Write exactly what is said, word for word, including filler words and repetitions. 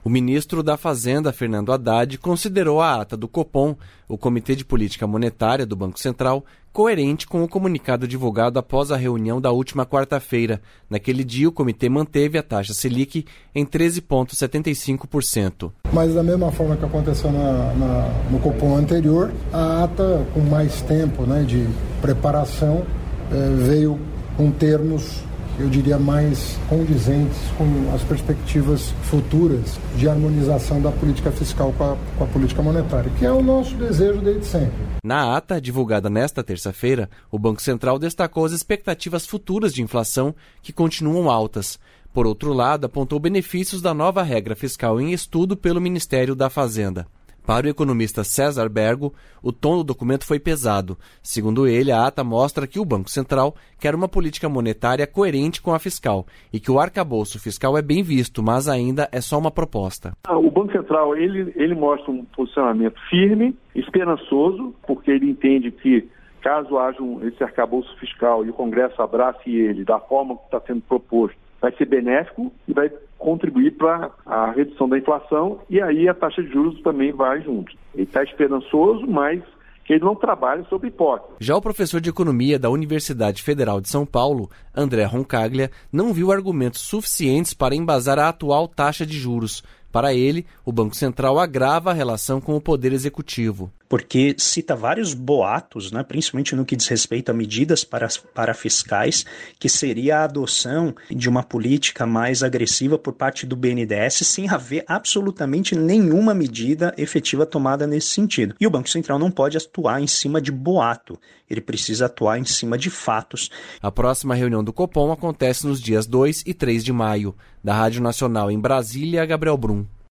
O ministro da Fazenda, Fernando Haddad, considerou a ata do Copom, o Comitê de Política Monetária do Banco Central, coerente com o comunicado divulgado após a reunião da última quarta-feira. Naquele dia, o comitê manteve a taxa Selic em treze vírgula setenta e cinco por cento. Mas da mesma forma que aconteceu na, na, no Copom anterior, a ata com mais tempo, né, de preparação eh, veio com termos, eu diria, mais condizentes com as perspectivas futuras de harmonização da política fiscal com a, com a política monetária, que é o nosso desejo desde sempre. Na ata, divulgada nesta terça-feira, o Banco Central destacou as expectativas futuras de inflação, que continuam altas. Por outro lado, apontou benefícios da nova regra fiscal em estudo pelo Ministério da Fazenda. Para o economista César Bergo, o tom do documento foi pesado. Segundo ele, a ata mostra que o Banco Central quer uma política monetária coerente com a fiscal e que o arcabouço fiscal é bem visto, mas ainda é só uma proposta. O Banco Central ele, ele mostra um posicionamento firme, esperançoso, porque ele entende que caso haja um, esse arcabouço fiscal e o Congresso abrace ele da forma que está sendo proposto, vai ser benéfico e vai contribuir para a redução da inflação e aí a taxa de juros também vai junto. Ele está esperançoso, mas que ele não trabalha sob hipótese. Já o professor de Economia da Universidade Federal de São Paulo, André Roncaglia, não viu argumentos suficientes para embasar a atual taxa de juros. Para ele, o Banco Central agrava a relação com o Poder Executivo. Porque cita vários boatos, né, principalmente no que diz respeito a medidas para, para fiscais, que seria a adoção de uma política mais agressiva por parte do B N D E S, sem haver absolutamente nenhuma medida efetiva tomada nesse sentido. E o Banco Central não pode atuar em cima de boato, ele precisa atuar em cima de fatos. A próxima reunião do Copom acontece nos dias dois e três de maio. Da Rádio Nacional em Brasília, Gabriel Brum.